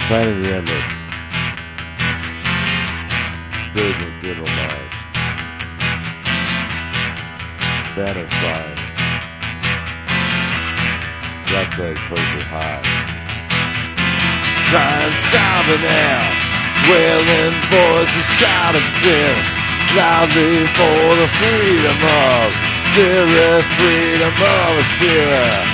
Planning the endless. Dirge and funeral march. Banners flying. Black flags hoisted high. Crying sobbing out. Wailing voices shouting sin. Loudly for the freedom of dearest freedom of a spirit.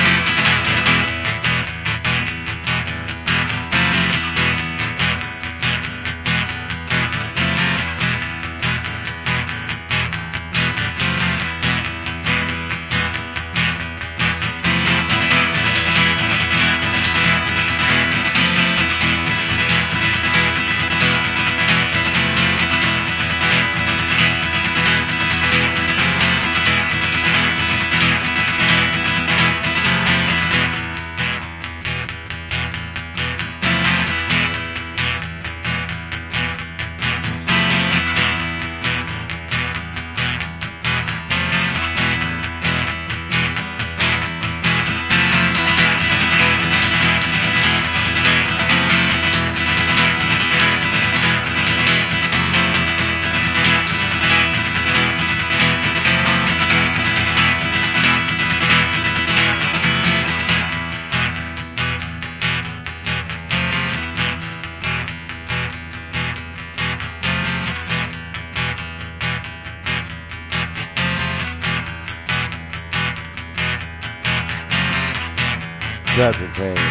Captain Kane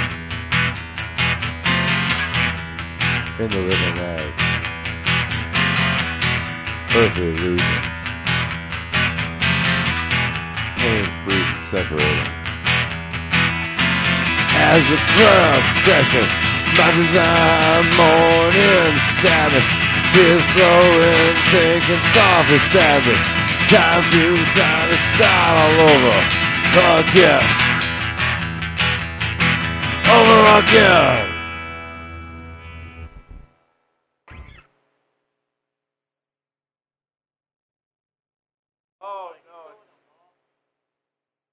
in the living ag. Earthly illusions. Pain free and separating. As a procession marches on morning sadness. Tears flowing, thinking softly, sadly. Time to start all over again. Over again.